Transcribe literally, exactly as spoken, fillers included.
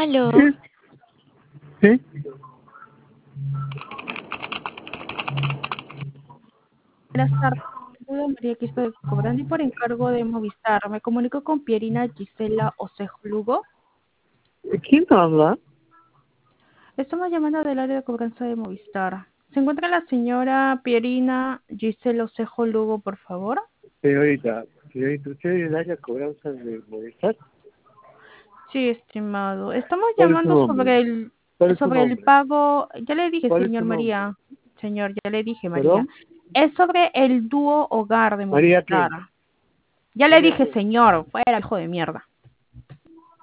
Aló. ¿Sí? Buenas tardes. Saludo María Quispe de Cobrandi por encargo de Movistar. Me comunico con Pierina Gisela Osejo Lugo. ¿Quién habla? Estamos llamando del área de cobranza de Movistar. ¿Se encuentra la señora Pierina Gisela Osejo Lugo, por favor? Señorita, señorita, ¿usted es el área de cobranza de Movistar? Sí, estimado. Estamos ¿Cuál es su llamando nombre? sobre el ¿Cuál es su sobre el nombre? pago. Ya le dije, ¿Cuál es señor su nombre? María. Señor, ya le dije, María. ¿Perdón? Es sobre el dúo hogar de ¿María Movistar. qué? Ya le ¿María dije, qué? señor. Fuera, hijo de mierda.